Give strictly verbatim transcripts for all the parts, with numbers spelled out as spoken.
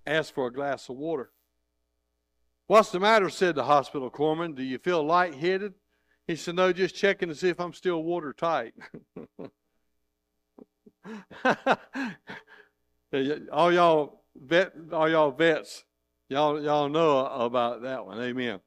asked for a glass of water. "What's the matter?" said the hospital corpsman. "Do you feel lightheaded?" He said, "No, just checking to see if I'm still watertight." all y'all vet, all y'all vets, y'all y'all know about that one. Amen.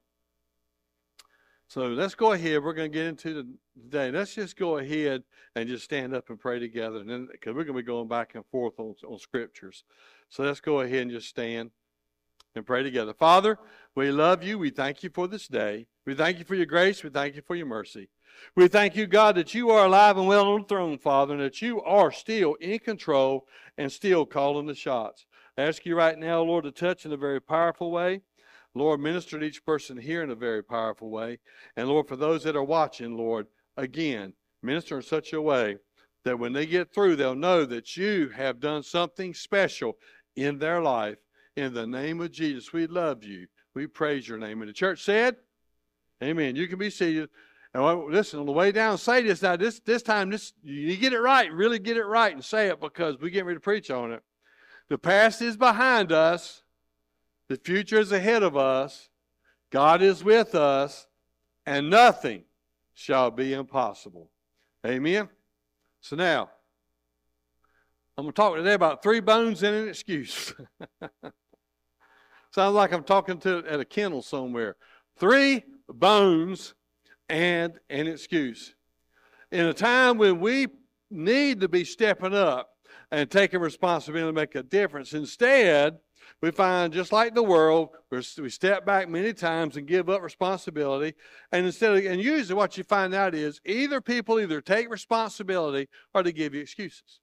So let's go ahead. We're going to get into the day. Let's just go ahead and just stand up and pray together, and then because we're going to be going back and forth on, on scriptures. So let's go ahead and just stand and pray together. Father, we love you. We thank you for this day. We thank you for your grace. We thank you for your mercy. We thank you, God, that you are alive and well on the throne, Father, and that you are still in control and still calling the shots. I ask you right now, Lord, to touch in a very powerful way. Lord, minister to each person here in a very powerful way. And Lord, for those that are watching, Lord, again, minister in such a way that when they get through, they'll know that you have done something special in their life. In the name of Jesus, we love you. We praise your name. And the church said, amen. You can be seated. And listen, on the way down, say this. Now, this, this time, this you get it right. Really get it right and say it, because we get ready to preach on it. The past is behind us. The future is ahead of us. God is with us, and nothing shall be impossible. Amen? So now, I'm going to talk today about three bones and an excuse. Sounds like I'm talking to at a kennel somewhere. Three bones and an excuse. In a time when we need to be stepping up and taking responsibility to make a difference, instead, we find, just like the world, we step back many times and give up responsibility. And instead of, and usually what you find out is either people either take responsibility or they give you excuses.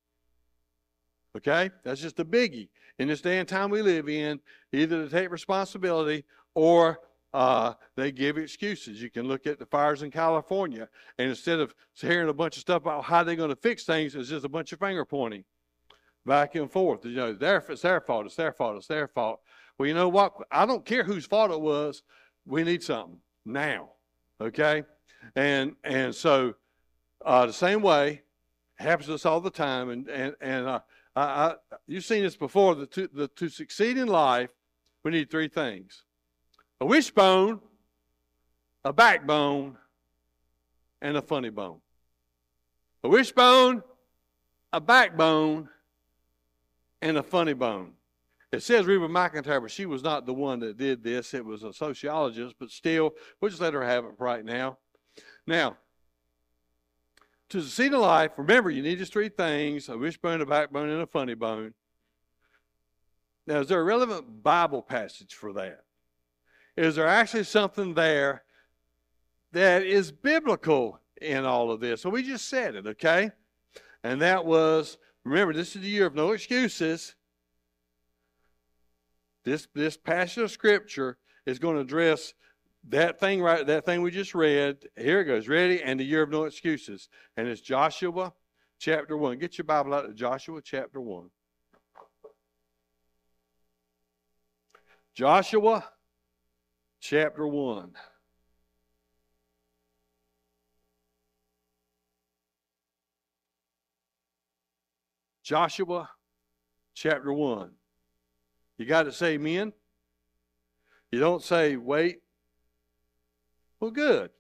Okay? That's just a biggie. In this day and time we live in, either they take responsibility or uh, they give excuses. You can look at the fires in California, and instead of hearing a bunch of stuff about how they're going to fix things, it's just a bunch of finger pointing. Back and forth. You know, their, it's their fault, it's their fault, it's their fault. Well, you know what? I don't care whose fault it was. We need something now. Okay? And and so uh, the same way happens to us all the time. And and and uh, I, I, you've seen this before. The, to, the to succeed in life, we need three things: a wishbone, a backbone, and a funny bone. A wishbone, a backbone, and a funny bone. It says Reba McEntire, but she was not the one that did this. It was a sociologist, but still, we'll just let her have it right now. Now, to succeed in life, remember, you need just three things: a wishbone, a backbone, and a funny bone. Now, is there a relevant Bible passage for that? Is there actually something there that is biblical in all of this? So we just said it, okay? And that was, remember, this is the year of no excuses. This this passage of Scripture is going to address that thing right, that thing we just read. Here it goes. Ready? And the year of no excuses. And it's Joshua chapter one. Get your Bible out of Joshua chapter one. Joshua chapter one. Joshua chapter one. You got to say amen. You don't say wait. Well, good.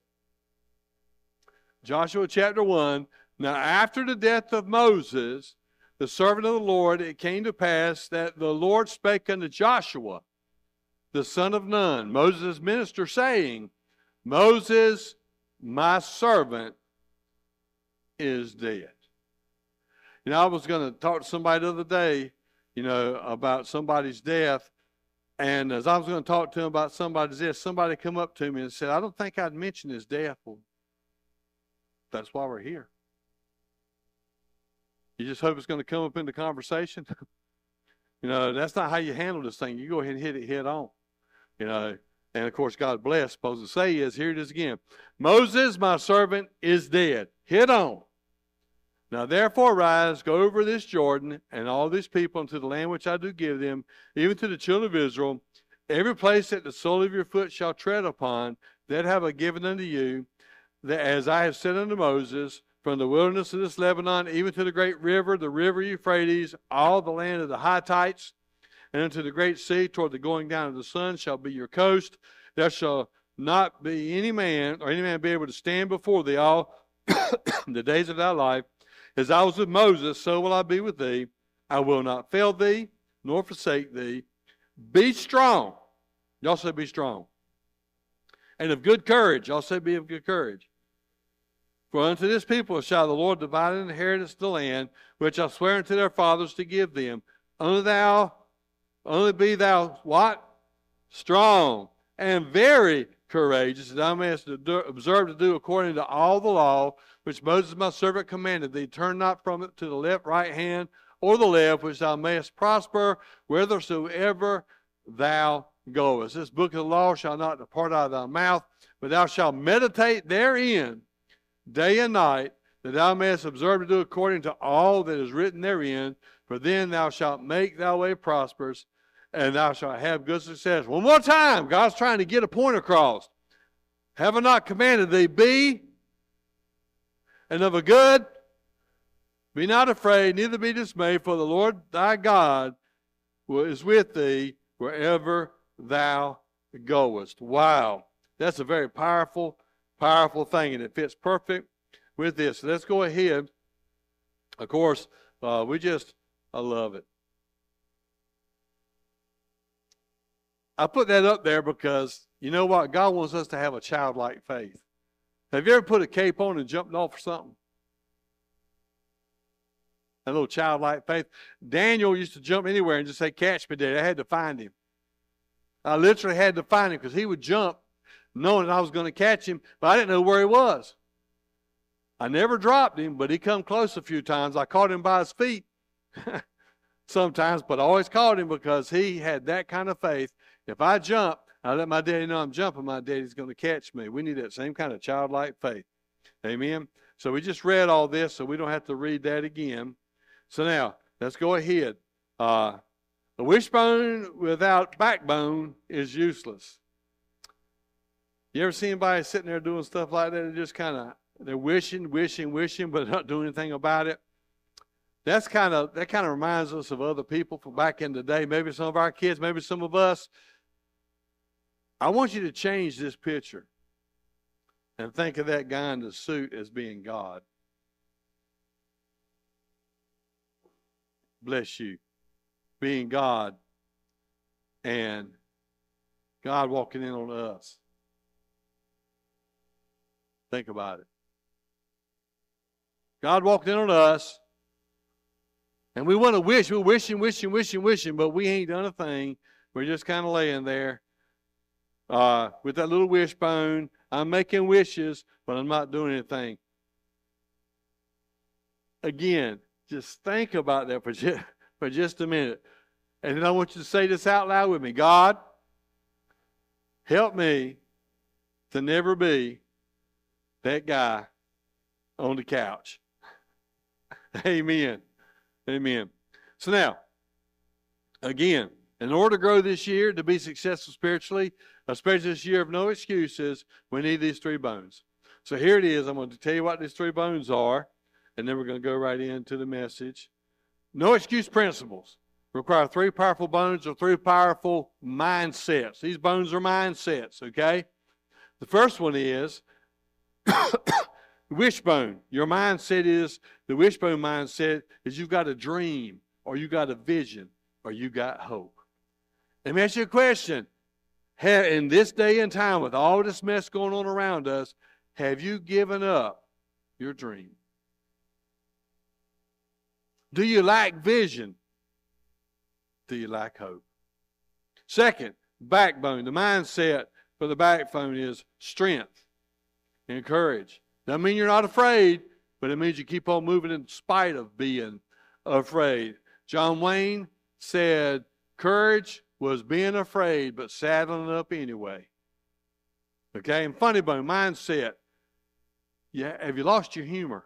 Joshua chapter one. Now, after the death of Moses, the servant of the Lord, it came to pass that the Lord spake unto Joshua, the son of Nun, Moses' minister, saying, Moses, my servant, is dead. You know, I was going to talk to somebody the other day, you know, about somebody's death. And as I was going to talk to him about somebody's death, somebody come up to me and said, I don't think I'd mention his death. Well, that's why we're here. You just hope it's going to come up in the conversation. You know, that's not how you handle this thing. You go ahead and hit it head on. You know, and of course, God bless. Supposed to say is, here it is again. Moses, my servant, is dead. Hit on. Now therefore arise, go over this Jordan, and all these people into the land which I do give them, even to the children of Israel. Every place that the sole of your foot shall tread upon, that have I given unto you, that as I have said unto Moses, from the wilderness of this Lebanon, even to the great river, the river Euphrates, all the land of the Hittites, and unto the great sea, toward the going down of the sun, shall be your coast. There shall not be any man, or any man be able to stand before thee all the days of thy life. As I was with Moses, so will I be with thee. I will not fail thee, nor forsake thee. Be strong. Y'all say be strong. And of good courage. Y'all say be of good courage. For unto this people shall the Lord divide an inheritance of the land, which I swear unto their fathers to give them. Only thou, only be thou what? Strong and very courageous, that thou mayest observe to do according to all the law which Moses my servant commanded thee. Turn not from it to the left, right hand, or the left, which thou mayest prosper whithersoever thou goest. This book of the law shall not depart out of thy mouth, but thou shalt meditate therein day and night, that thou mayest observe to do according to all that is written therein. For then thou shalt make thy way prosperous, and thou shalt have good success. One more time, God's trying to get a point across. Have I not commanded thee, be and of a good? Be not afraid, neither be dismayed, for the Lord thy God is with thee wherever thou goest. Wow. That's a very powerful, powerful thing, and it fits perfect with this. So let's go ahead. Of course, uh, we just, I love it. I put that up there because, you know what? God wants us to have a childlike faith. Have you ever put a cape on and jumped off or something? A little childlike faith. Daniel used to jump anywhere and just say, catch me, Daddy. I had to find him. I literally had to find him because he would jump knowing I was going to catch him, but I didn't know where he was. I never dropped him, but he come close a few times. I caught him by his feet sometimes, but I always caught him because he had that kind of faith. If I jump, I let my daddy know I'm jumping, my daddy's going to catch me. We need that same kind of childlike faith. Amen? So we just read all this, so we don't have to read that again. So now, let's go ahead. Uh, a wishbone without backbone is useless. You ever see anybody sitting there doing stuff like that? They're just kind of, they're wishing, wishing, wishing, but not doing anything about it. That's kind of, that kind of reminds us of other people from back in the day. Maybe some of our kids, maybe some of us. I want you to change this picture and think of that guy in the suit as being God. Bless you. Being God and God walking in on us. Think about it. God walked in on us, and we want to wish. We're wishing, wishing, wishing, wishing, but we ain't done a thing. We're just kind of laying there uh, with that little wishbone. I'm making wishes, but I'm not doing anything. Again, just think about that for just, for just a minute. And then I want you to say this out loud with me. God, help me to never be that guy on the couch. Amen. Amen. So now, again, in order to grow this year, to be successful spiritually, especially this year of no excuses, we need these three bones. So here it is. I'm going to tell you what these three bones are, and then we're going to go right into the message. No excuse principles require three powerful bones or three powerful mindsets. These bones are mindsets, okay? The first one is wishbone. Your mindset is, the wishbone mindset is you've got a dream, or you got a vision, or you got hope. Let me ask you a question. Have, in this day and time, with all this mess going on around us, have you given up your dream? Do you lack vision? Do you lack hope? Second, backbone. The mindset for the backbone is strength and courage. Doesn't mean you're not afraid, but it means you keep on moving in spite of being afraid. John Wayne said, courage was being afraid, but saddling up anyway. Okay, and funny bone, mindset. Yeah, have you lost your humor?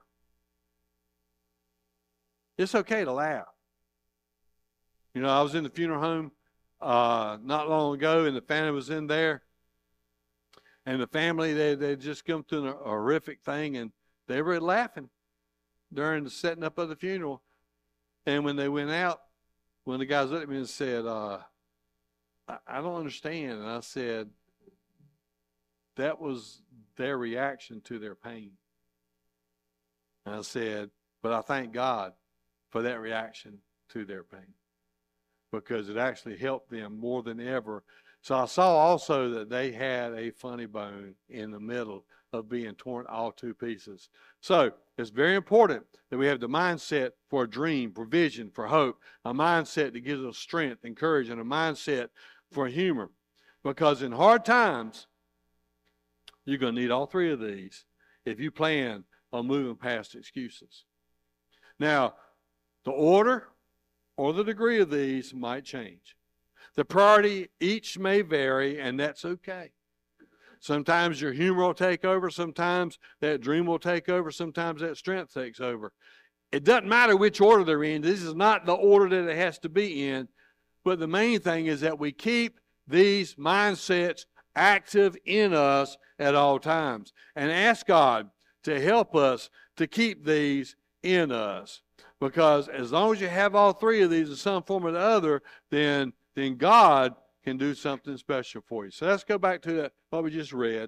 It's okay to laugh. You know, I was in the funeral home uh, not long ago, and the family was in there. And the family, they they just come through a horrific thing, and they were laughing during the setting up of the funeral. And when they went out, one of the guys looked at me and said, uh, I, I don't understand. And I said, that was their reaction to their pain. And I said, but I thank God for that reaction to their pain, because it actually helped them more than ever. So I saw also that they had a funny bone in the middle of being torn all to pieces. So it's very important that we have the mindset for a dream, for vision, for hope, a mindset that gives us strength and courage, and a mindset for humor. Because in hard times, you're going to need all three of these if you plan on moving past excuses. Now, the order or the degree of these might change. The priority each may vary, and that's okay. Sometimes your humor will take over. Sometimes that dream will take over. Sometimes that strength takes over. It doesn't matter which order they're in. This is not the order that it has to be in. But the main thing is that we keep these mindsets active in us at all times, and ask God to help us to keep these in us. Because as long as you have all three of these in some form or the other, then, then God can do something special for you. So let's go back to that, what we just read.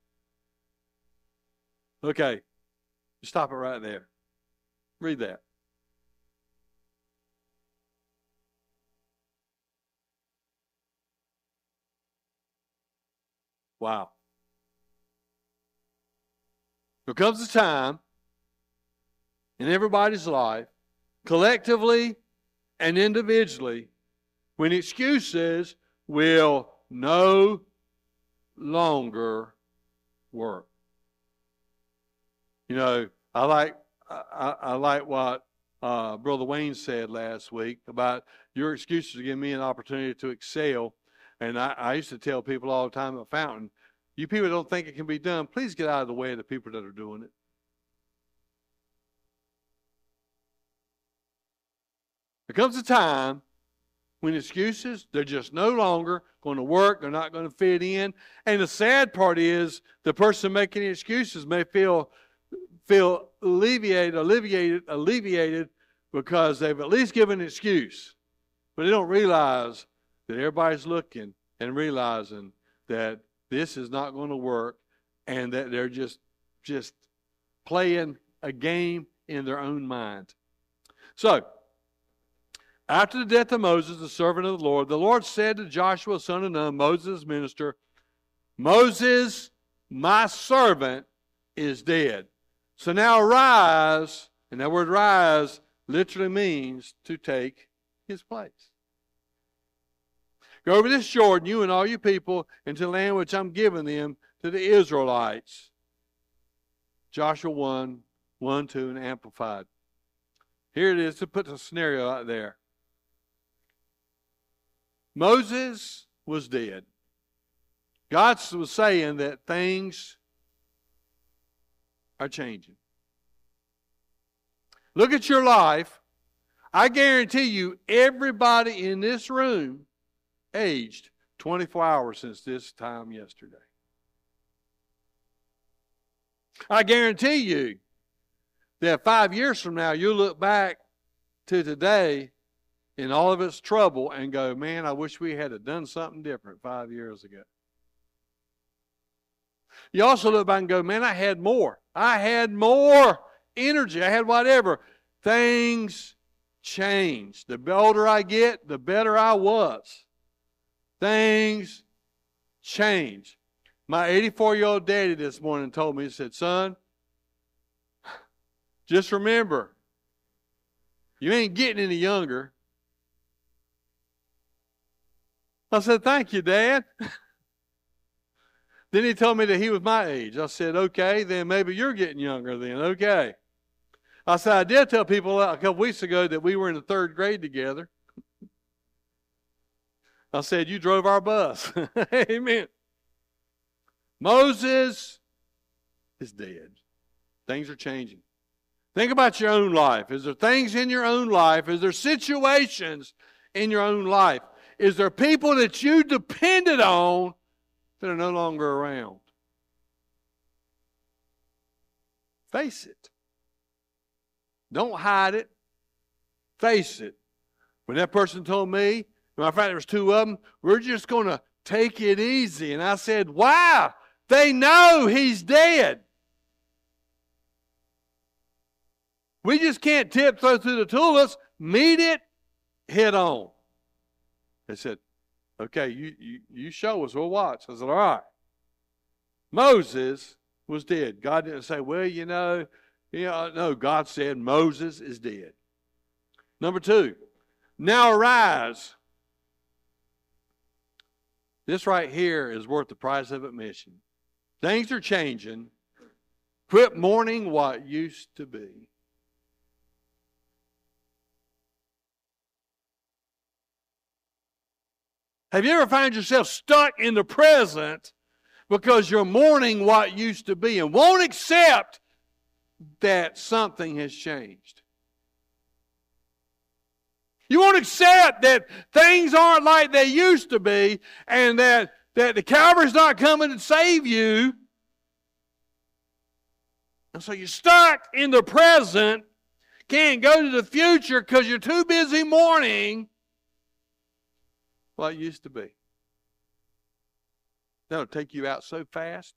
Okay, stop it right there. Read that. Wow. There comes a time in everybody's life, collectively and individually, when excuses will no longer work. You know, I like I, I like what uh, Brother Wayne said last week about your excuses give me an opportunity to excel. And I, I used to tell people all the time at Fountain, you people don't think it can be done, please get out of the way of the people that are doing it. There comes a time when excuses, they're just no longer going to work, they're not going to fit in. And the sad part is the person making the excuses may feel feel alleviated, alleviated, alleviated because they've at least given an excuse. But they don't realize that everybody's looking and realizing that this is not going to work, and that they're just just playing a game in their own mind. So, after the death of Moses, the servant of the Lord, the Lord said to Joshua, son of Nun, Moses' minister, Moses, my servant, is dead. So now arise, and that word rise literally means to take his place. Go over this Jordan, you and all your people, into the land which I'm giving them to the Israelites. Joshua one, one, two, and Amplified. Here it is to put the scenario out there. Moses was dead. God was saying that things are changing. Look at your life. I guarantee you, everybody in this room aged twenty-four hours since this time yesterday. I guarantee you that five years from now, you'll look back to today in all of its trouble and go, man, I wish we had done something different five years ago. You also look back and go, man, I had more. I had more energy. I had whatever. Things changed. The older I get, the better I was. Things change. My eighty-four-year-old daddy this morning told me, he said, son, just remember, you ain't getting any younger. I said, thank you, Dad. Then he told me that he was my age. I said, okay, then maybe you're getting younger then. Okay. I said, I did tell people a couple weeks ago that we were in the third grade together. I said, you drove our bus. Amen. Moses is dead. Things are changing. Think about your own life. Is there things in your own life? Is there situations in your own life? Is there people that you depended on that are no longer around? Face it. Don't hide it. Face it. When that person told me, matter of fact, there was two of them, we're just going to take it easy. And I said, why? They know he's dead. We just can't tiptoe through the tulips, meet it head on. They said, okay, you, you, you show us, we'll watch. I said, all right. Moses was dead. God didn't say, well, you know, you know, no, God said Moses is dead. Number two, now arise. This right here is worth the price of admission. Things are changing. Quit mourning what used to be. Have you ever found yourself stuck in the present because you're mourning what used to be and won't accept that something has changed? You won't accept that things aren't like they used to be and that, that the Calvary's not coming to save you. And so you're stuck in the present, can't go to the future because you're too busy mourning what it used to be. That'll take you out so fast.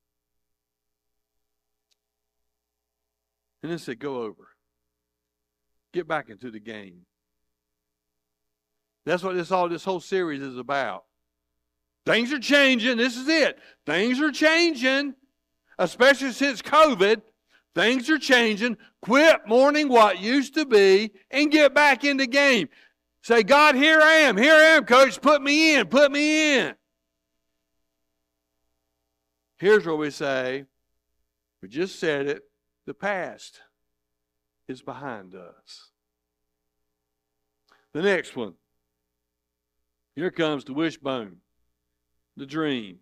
And then said, go over. Get back into the game. That's what this all this whole series is about. Things are changing. This is it. Things are changing, especially since COVID. Things are changing. Quit mourning what used to be and get back in the game. Say, God, here I am. Here I am, Coach. Put me in. Put me in. Here's where we say, we just said it, the past is behind us. The next one. Here comes the wishbone, the dream.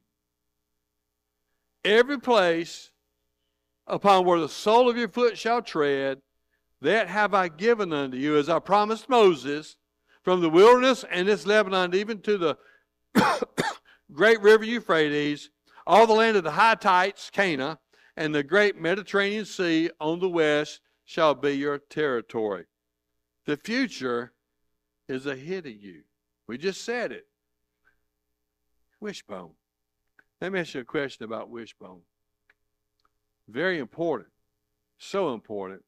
Every place upon where the sole of your foot shall tread, that have I given unto you, as I promised Moses, from the wilderness and this Lebanon, even to the great river Euphrates, all the land of the Hittites, Canaan, and the great Mediterranean Sea on the west shall be your territory. The future is ahead of you. We just said it. Wishbone. Let me ask you a question about wishbone. Very important. So important.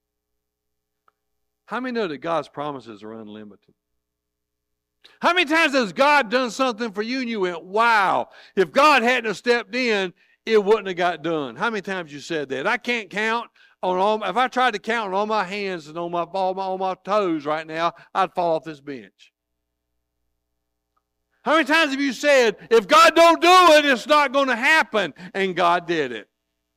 How many know that God's promises are unlimited? How many times has God done something for you and you went, wow, if God hadn't have stepped in, it wouldn't have got done? How many times you said that? I can't count on all, if I tried to count on all my hands and on my, all my, all my toes right now, I'd fall off this bench. How many times have you said, if God don't do it, it's not going to happen, and God did it?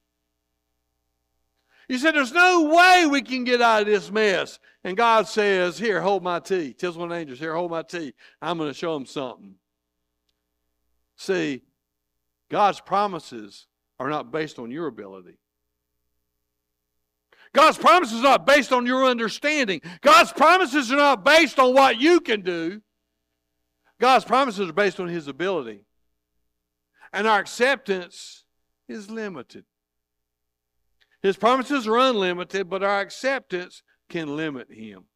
You said, there's no way we can get out of this mess. And God says, here, hold my tea. Tells one of the angels, here, hold my tea. I'm going to show them something. See, God's promises are not based on your ability. God's promises are not based on your understanding. God's promises are not based on what you can do. God's promises are based on His ability. And our acceptance is limited. His promises are unlimited, but our acceptance can limit Him.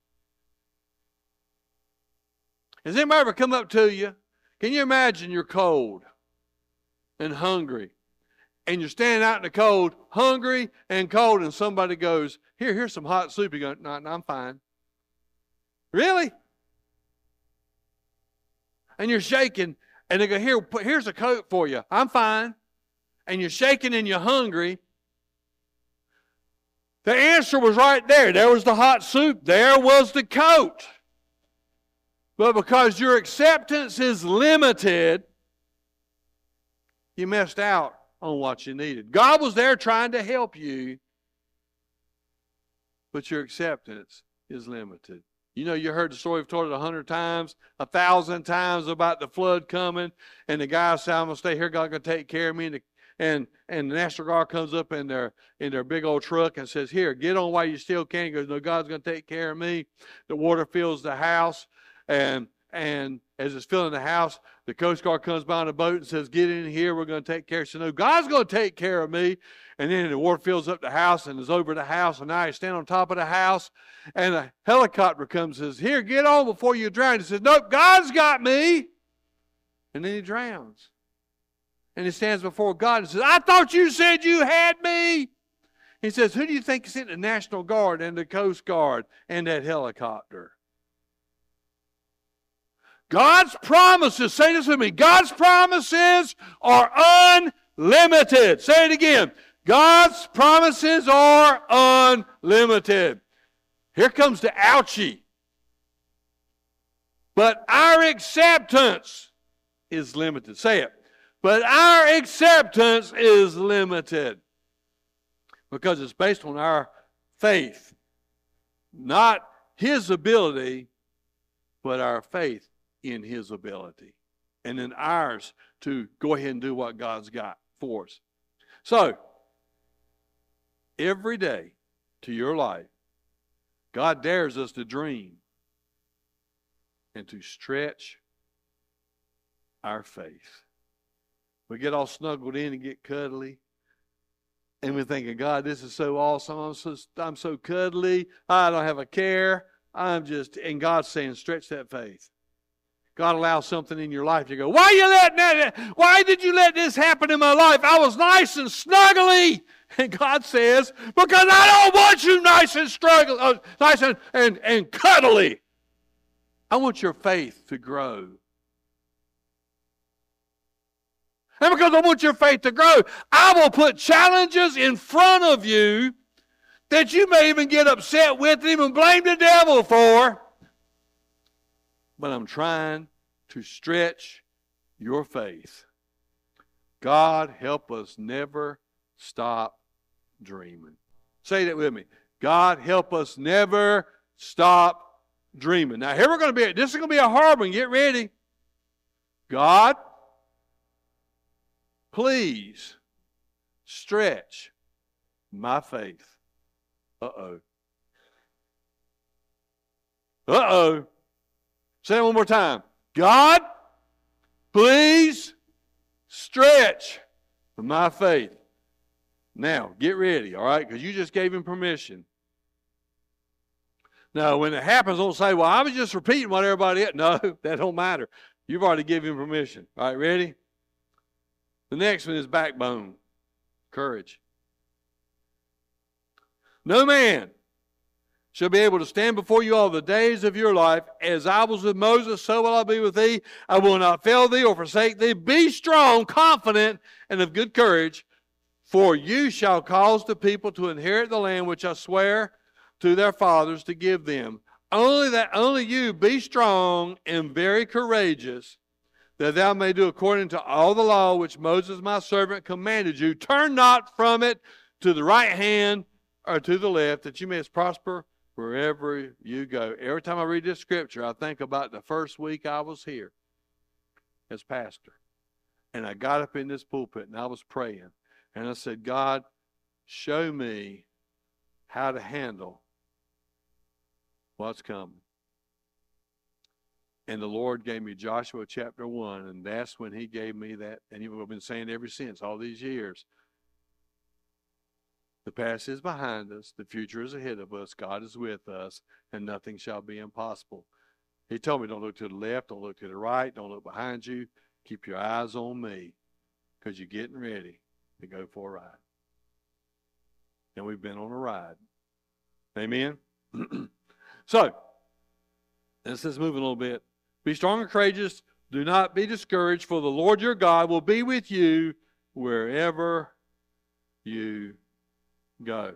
Has anybody ever come up to you? Can you imagine you're cold and hungry, and you're standing out in the cold, hungry and cold, and somebody goes, here, here's some hot soup. You go, no, no, I'm fine. Really? And you're shaking, and they go, here, here's a coat for you. I'm fine. And you're shaking and you're hungry. The answer was right there. There was the hot soup. There was the coat. But because your acceptance is limited, you missed out on what you needed. God was there trying to help you, but your acceptance is limited. You know, you heard the story, we've told it a hundred times, a thousand times about the flood coming, and the guy said, I'm going to stay here, God's going to take care of me. And the, and, and the National Guard comes up in their, in their big old truck and says, here, get on while you still can. He goes, no, God's going to take care of me. The water fills the house, and, and as it's filling the house, the Coast Guard comes by on a boat and says, get in here, we're going to take care of you. No, God's going to take care of me. And then the water fills up the house and is over the house, and now you stand on top of the house, and a helicopter comes and says, here, get on before you drown. He says, nope, God's got me. And then he drowns. And he stands before God and says, I thought you said you had me. He says, who do you think is in the National Guard and the Coast Guard and that helicopter? God's promises, say this with me, God's promises are unlimited. Say it again. God's promises are unlimited. Here comes the ouchie. But our acceptance is limited. Say it. But our acceptance is limited. Because it's based on our faith. Not His ability, but our faith in His ability. And then ours to go ahead and do what God's got for us. So, every day to your life, God dares us to dream and to stretch our faith. We get all snuggled in and get cuddly. And we're thinking, God, this is so awesome. I'm so, I'm so cuddly. I don't have a care. I'm just, and God's saying, stretch that faith. God allows something in your life. You go, why you letting that, why did you let this happen in my life? I was nice and snuggly. And God says, because I don't want you nice and struggle, uh, nice and, and, and cuddly. I want your faith to grow. And because I want your faith to grow, I will put challenges in front of you that you may even get upset with and even blame the devil for. But I'm trying to stretch your faith. God, help us never stop dreaming. Say that with me. God, help us never stop dreaming. Now, here we're going to be, this is going to be a hard one. Get ready. God, please stretch my faith. Uh-oh. Uh-oh. Say it one more time. God, please stretch my faith. Now, get ready, all right? Because you just gave him permission. Now, when it happens, don't say, well, I was just repeating what everybody else. No, that don't matter. You've already given him permission. All right, ready? The next one is backbone, courage. No man shall be able to stand before you all the days of your life. As I was with Moses, so will I be with thee. I will not fail thee or forsake thee. Be strong, confident, and of good courage, for you shall cause the people to inherit the land which I swear to their fathers to give them. Only that, only you be strong and very courageous, that thou may do according to all the law which Moses my servant commanded you. Turn not from it to the right hand or to the left, that you may prosper wherever you go. Every time I read this scripture, I think about the first week I was here as pastor. And I got up in this pulpit and I was praying. And I said, God, show me how to handle what's coming. And the Lord gave me Joshua chapter one, and that's when he gave me that. And I've been saying ever since, all these years. The past is behind us. The future is ahead of us. God is with us, and nothing shall be impossible. He told me, don't look to the left, don't look to the right, don't look behind you. Keep your eyes on me, because you're getting ready to go for a ride. And we've been on a ride. Amen? So, let's just move a little bit. Be strong and courageous. Do not be discouraged, for the Lord your God will be with you wherever you go.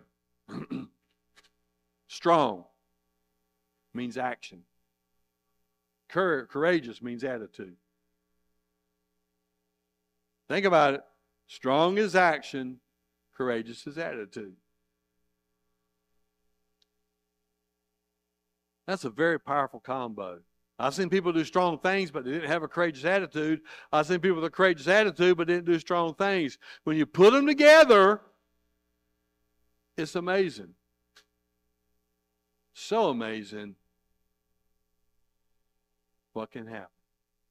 Strong means action. Cour- courageous means attitude. Think about it. Strong is action. Courageous is attitude. That's a very powerful combo. I've seen people do strong things, but they didn't have a courageous attitude. I've seen people with a courageous attitude, but didn't do strong things. When you put them together, it's amazing. So amazing what can happen.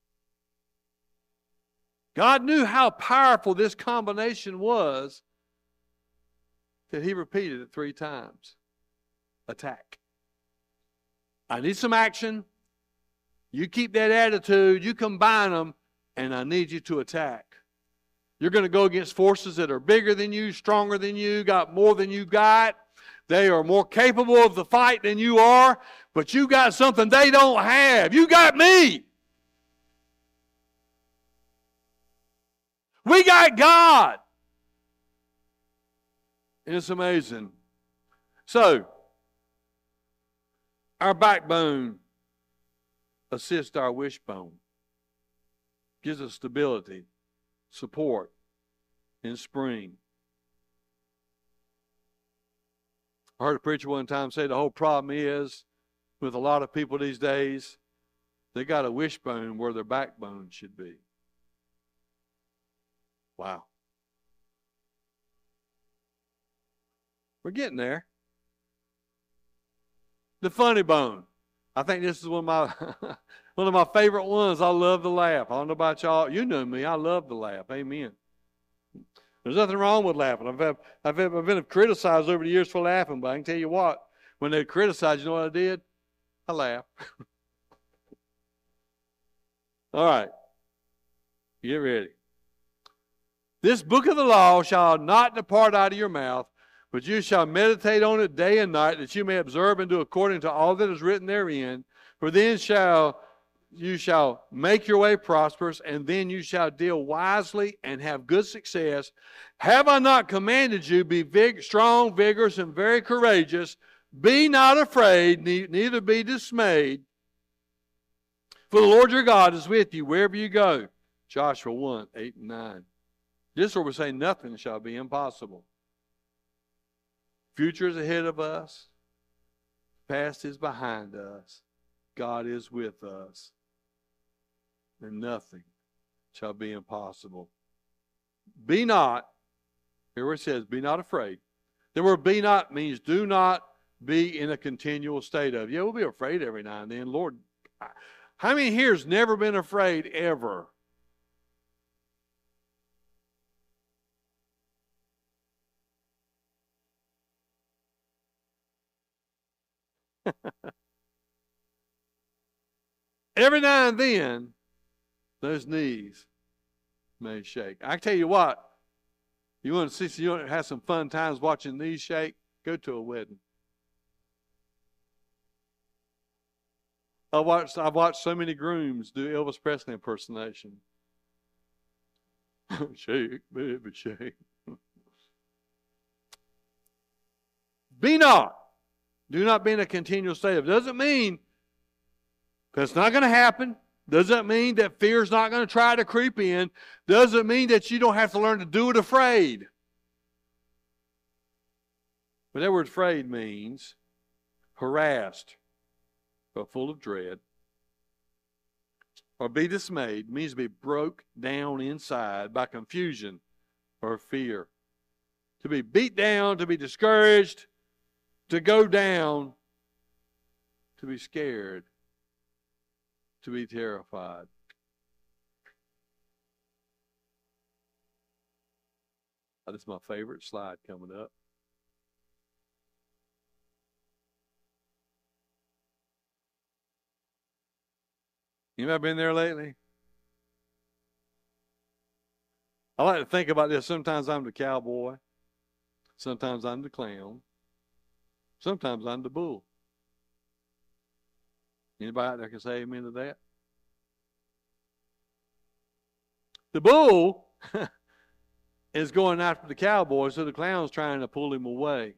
God knew how powerful this combination was that he repeated it three times. Attack. I need some action. You keep that attitude. You combine them, and I need you to attack. You're going to go against forces that are bigger than you, stronger than you, got more than you got. They are more capable of the fight than you are, but you got something they don't have. You got me. We got God. And it's amazing. So, our backbone assists our wishbone. Gives us stability, support, and spring. I heard a preacher one time say the whole problem is with a lot of people these days, they got a wishbone where their backbone should be. Wow. We're getting there. The funny bone. I think this is one of my one of my favorite ones. I love to laugh. I don't know about y'all. You know me. I love to laugh. Amen. There's nothing wrong with laughing. I've, had, I've, had, I've been criticized over the years for laughing, but I can tell you what, when they criticize, you know what I did? I laughed. All right. Get ready. This book of the law shall not depart out of your mouth, but you shall meditate on it day and night, that you may observe and do according to all that is written therein. For then shall you shall make your way prosperous, and then you shall deal wisely and have good success. Have I not commanded you, be big, strong, vigorous, and very courageous? Be not afraid, ne- neither be dismayed. For the Lord your God is with you wherever you go. Joshua one, eight and nine. This is where we say nothing shall be impossible. Future is ahead of us. Past is behind us. God is with us. And nothing shall be impossible. Be not, here where it says, be not afraid. The word be not means do not be in a continual state of. Yeah, we'll be afraid every now and then. Lord, how many here has never been afraid ever? Every now and then, those knees may shake. I tell you what, you want to see, you want to have some fun times watching knees shake? Go to a wedding. I watched. I've watched so many grooms do Elvis Presley impersonation. Shake, baby, shake. Be not. Do not be in a continual state of. Doesn't mean that's not going to happen. Doesn't mean that fear is not going to try to creep in. Doesn't mean that you don't have to learn to do it afraid. But that word afraid means harassed or full of dread. Or be dismayed means to be broke down inside by confusion or fear. To be beat down, to be discouraged, to go down, to be scared, to be terrified. Oh, this is my favorite slide coming up. Anybody been there lately? I like to think about this. Sometimes I'm the cowboy. Sometimes I'm the clown. Sometimes I'm the bull. Anybody out there can say amen to that? The bull is going after the cowboy, so the clown's trying to pull him away.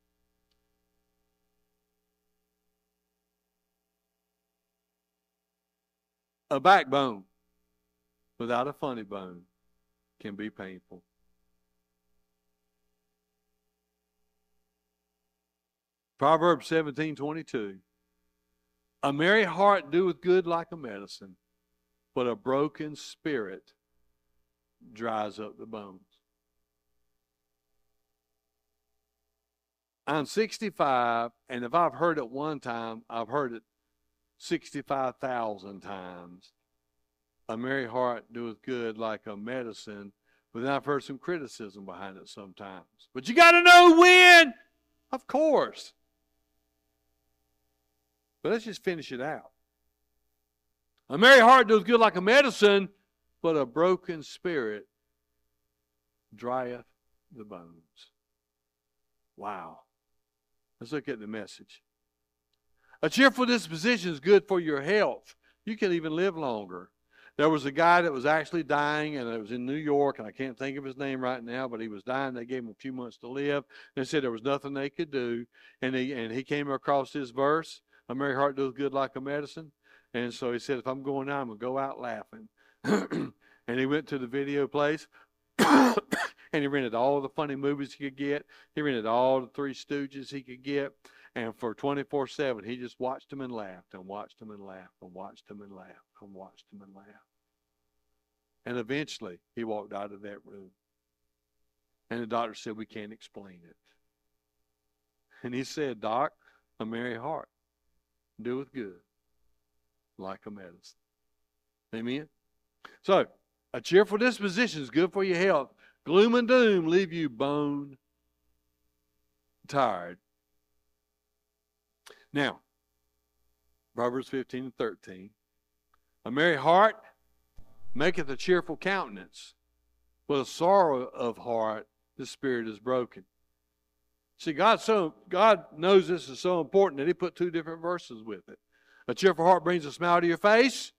A backbone without a funny bone can be painful. Proverbs seventeen twenty-two. A merry heart doeth good like a medicine, but a broken spirit dries up the bones. I'm sixty-five, and if I've heard it one time, I've heard it sixty-five thousand times. a merry heart doeth good like a medicine, but then I've heard some criticism behind it sometimes. But you got to know when, of course. But let's just finish it out. A merry heart doeth good like a medicine, but a broken spirit drieth the bones. Wow. Let's look at the message. A cheerful disposition is good for your health. You can even live longer. There was a guy that was actually dying, and it was in New York, and I can't think of his name right now, but he was dying. They gave him a few months to live. They said there was nothing they could do, and he, and he came across this verse, a merry heart doeth good like a medicine. And so he said, if I'm going out, I'm going to go out laughing. And he went to the video place, and he rented all the funny movies he could get. He rented all the Three Stooges he could get. And for twenty-four seven, he just watched them and laughed and watched them and laughed and watched them and laughed and watched them and laughed. And eventually, he walked out of that room. And the doctor said, we can't explain it. And he said, Doc, a merry heart doeth good like a medicine. Amen? So, a cheerful disposition is good for your health. Gloom and doom leave you bone tired. Now, Proverbs fifteen and thirteen. A merry heart maketh a cheerful countenance, but a sorrow of heart, the spirit is broken. See, God so God knows this is so important that He put two different verses with it. A cheerful heart brings a smile to your face.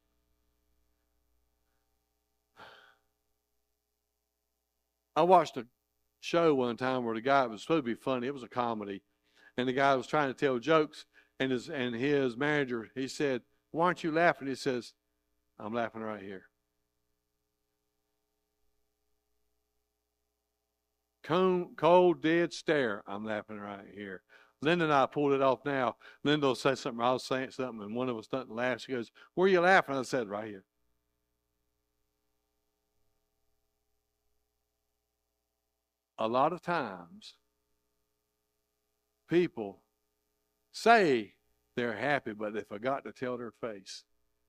I watched a show one time where the guy, it was supposed to be funny, it was a comedy, and the guy was trying to tell jokes, and his and his manager, he said, why aren't you laughing? He says, I'm laughing right here. Cold, cold, dead stare. I'm laughing right here. Linda and I pulled it off now. Linda will say something, I was saying something, and one of us doesn't laugh. She goes, where are you laughing? I said, right here. A lot of times, people say they're happy, but they forgot to tell their face.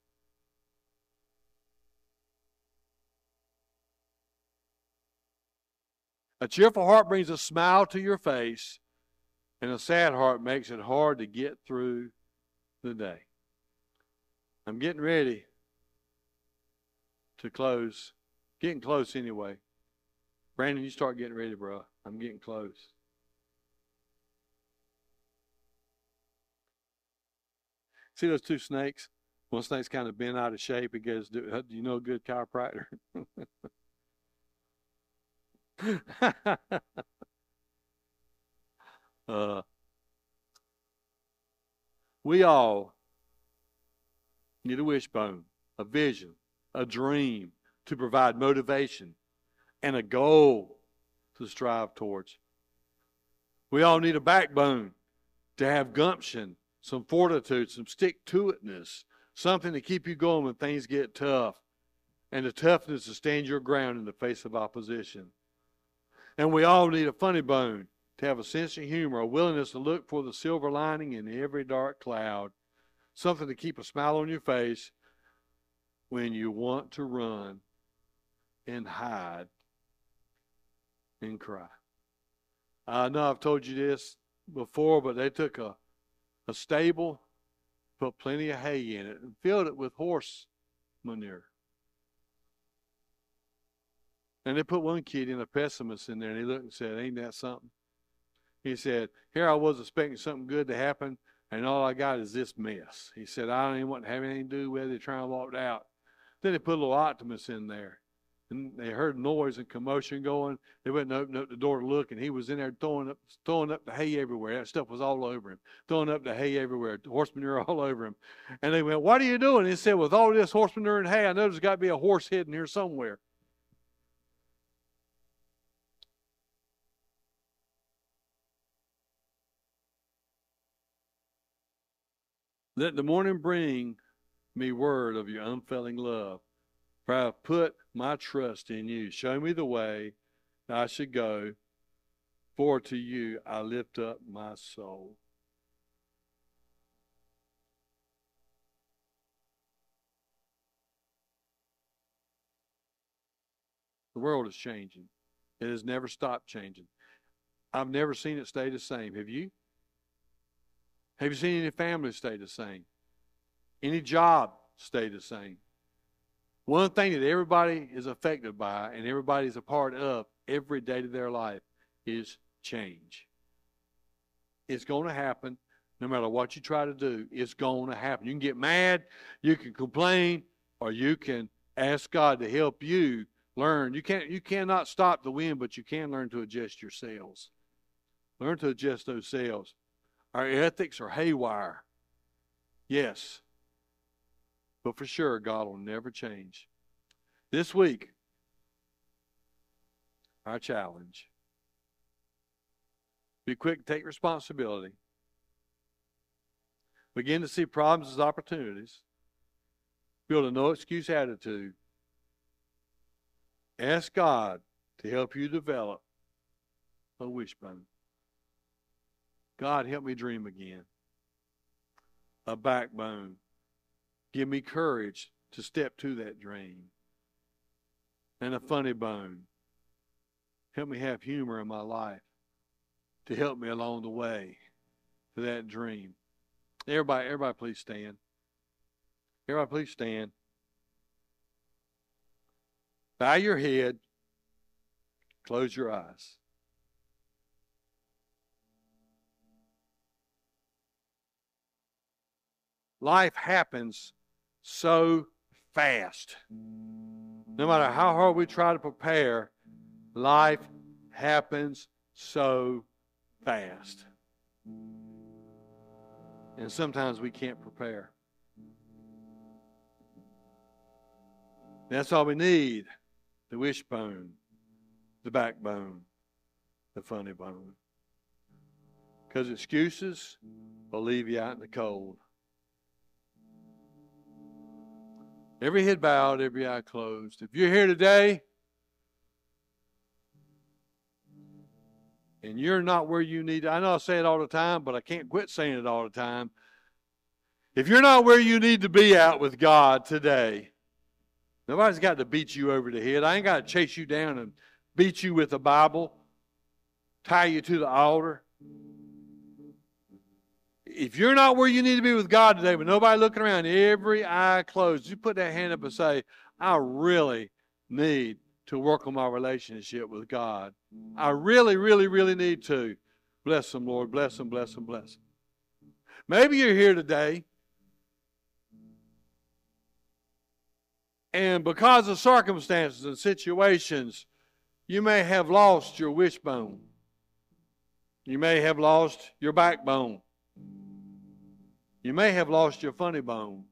A cheerful heart brings a smile to your face, and a sad heart makes it hard to get through the day. I'm getting ready to close. Getting close anyway. Brandon, you start getting ready, bro. I'm getting close. See those two snakes? One snake's kind of bent out of shape. It goes, do, do you know a good chiropractor? uh, we all need a wishbone, a vision, a dream to provide motivation and a goal to strive towards. We all need a backbone to have gumption, some fortitude, some stick-to-itness, something to keep you going when things get tough, and the toughness to stand your ground in the face of opposition. And we all need a funny bone to have a sense of humor, a willingness to look for the silver lining in every dark cloud, something to keep a smile on your face when you want to run and hide and cry. I know I've told you this before, but they took a, a stable, put plenty of hay in it, and filled it with horse manure. And they put one kid in, a pessimist, in there, and he looked and said, ain't that something? He said, here I was expecting something good to happen, and all I got is this mess. He said, I don't even want to have anything to do with it. They're trying to walk it out. Then they put a little optimist in there. And they heard noise and commotion going. They went and opened up the door to look, and he was in there throwing up, throwing up the hay everywhere. That stuff was all over him, throwing up the hay everywhere, horse manure all over him. And they went, what are you doing? He said, with all this horse manure and hay, I know there's got to be a horse hidden here somewhere. Let the morning bring me word of your unfailing love, for I have put my trust in you. Show me the way that I should go, for to you I lift up my soul. The world is changing. It has never stopped changing. I've never seen it stay the same. Have you? Have you seen any families stay the same? Any job stay the same? One thing that everybody is affected by and everybody's a part of every day of their life is change. It's going to happen no matter what you try to do. It's going to happen. You can get mad, you can complain, or you can ask God to help you learn. You can't, you cannot stop the wind, but you can learn to adjust your sails. Learn to adjust those sails. Our ethics are haywire. Yes. But for sure, God will never change. This week, our challenge. Be quick to take responsibility. Begin to see problems as opportunities. Build a no-excuse attitude. Ask God to help you develop a wishbone. God, help me dream again. A backbone. Give me courage to step to that dream. And a funny bone. Help me have humor in my life to help me along the way to that dream. Everybody, everybody please stand. Everybody please stand. Bow your head. Close your eyes. Life happens so fast. No matter how hard we try to prepare, life happens so fast. And sometimes we can't prepare. That's all we need. The wishbone, the backbone, the funny bone. Because excuses will leave you out in the cold. Every head bowed, every eye closed. If you're here today and you're not where you need to, I know I say it all the time, but I can't quit saying it all the time. If you're not where you need to be at with God today, nobody's got to beat you over the head. I ain't got to chase you down and beat you with a Bible, tie you to the altar. If you're not where you need to be with God today, with nobody looking around, every eye closed, you put that hand up and say, I really need to work on my relationship with God. I really, really, really need to. Bless them, Lord. Bless them, bless them, bless them. Maybe you're here today, and because of circumstances and situations, you may have lost your wishbone. You may have lost your backbone. You may have lost your funny bone.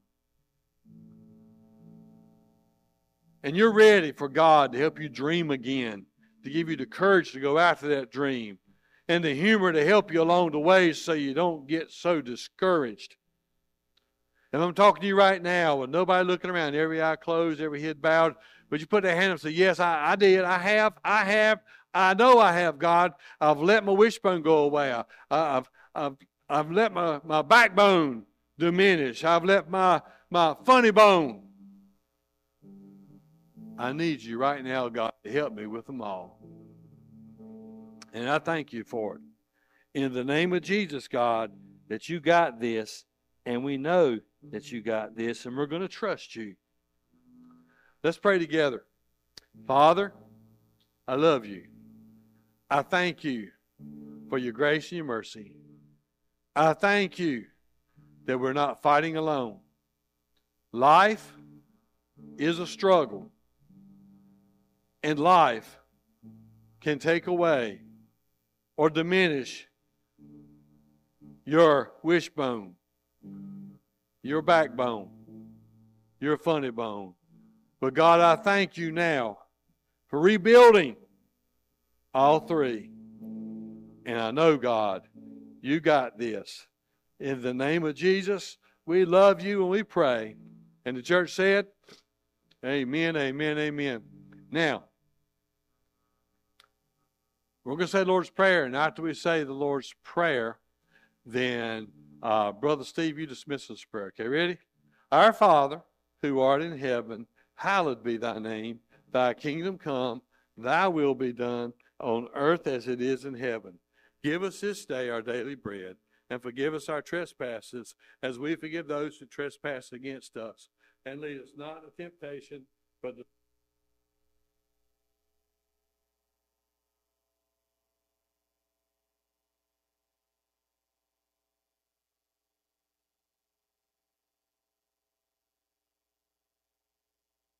And you're ready for God to help you dream again, to give you the courage to go after that dream, and the humor to help you along the way so you don't get so discouraged. And I'm talking to you right now with nobody looking around, every eye closed, every head bowed. But you put that hand up and say, yes, I, I did. I have. I have. I know I have, God. I've let my wishbone go away. I, I've, I've, I've let my, my backbone diminish. I've let my, my funny bone. I need you right now, God, to help me with them all. And I thank you for it. In the name of Jesus, God, that you got this, and we know that you got this, and we're going to trust you. Let's pray together. Father, I love you. I thank you for your grace and your mercy. I thank you that we're not fighting alone. Life is a struggle, and life can take away or diminish your wishbone, your backbone, your funny bone. But God, I thank you now for rebuilding all three. And I know, God, you got this. In the name of Jesus, we love you and we pray. And the church said, amen, amen, amen. Now, we're going to say the Lord's Prayer. And after we say the Lord's Prayer, then uh, Brother Steve, you dismiss this prayer. Okay, ready? Our Father, who art in heaven, hallowed be thy name. Thy kingdom come. Thy will be done on earth as it is in heaven. Give us this day our daily bread, and forgive us our trespasses as we forgive those who trespass against us. And lead us not into temptation, but